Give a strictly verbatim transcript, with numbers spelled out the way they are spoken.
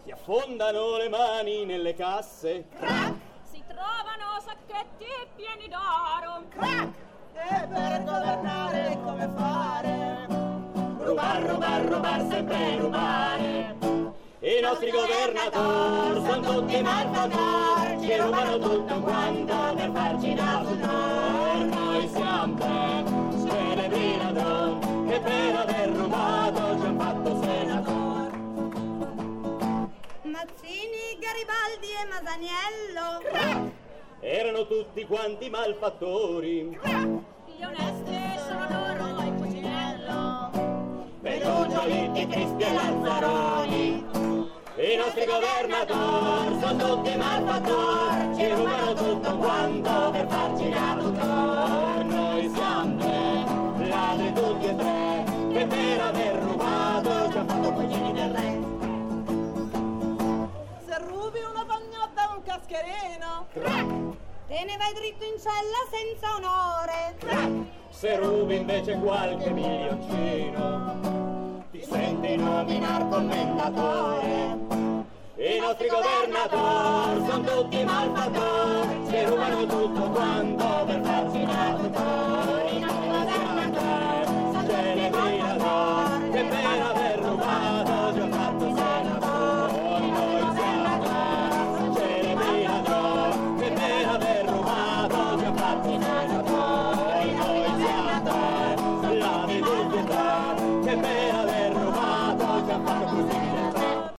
ti affondano le mani nelle casse. Crack! Si trovano sacchetti pieni d'oro. Crack! E per governare come fare? Rubar, rubar, rubar, sempre rubare. I nostri governatori sono tutti malfattori, ci rubano tutto quanto per farci da futuro. Noi siamo tre celebri ladroni che per aver rubato ci hanno fatto senatori. Mazzini, Garibaldi e Masaniello. Crack! Erano tutti quanti malfattori. Crack! Gli onesti sono loro e Cucinello. Peluccio, Litti, Crispi e Lazzaroni. I nostri governatori sono tutti malfattori, ci rubano tutto quanto per farci da tutore. Noi siamo tre, ladri tutti e tre, che per aver rubato ci hanno fatto cugini del re. Se rubi una pagnotta o un cascherino. Crack! Te ne vai dritto in cella senza onore. Crack! Se rubi invece qualche milioncino, ti senti nominar commendatore. I nostri governatori sono tutti malfattori, ci rubano tutto quanto per farci da